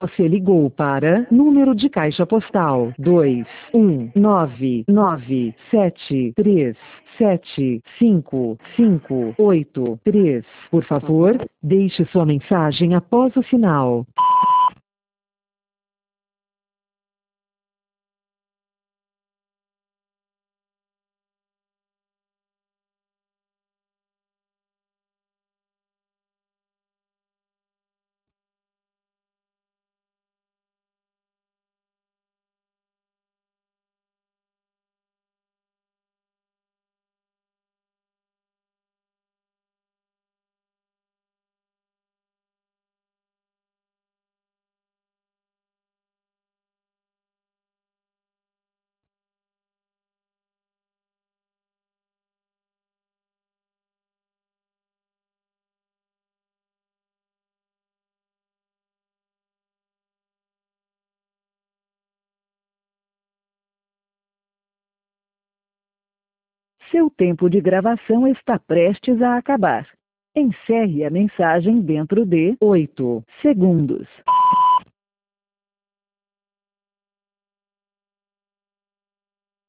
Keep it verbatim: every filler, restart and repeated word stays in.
Você ligou para número de caixa postal dois um nove nove sete três sete cinco cinco oito três. Por favor, deixe sua mensagem após o sinal. Seu tempo de gravação está prestes a acabar. Encerre a mensagem dentro de oito segundos.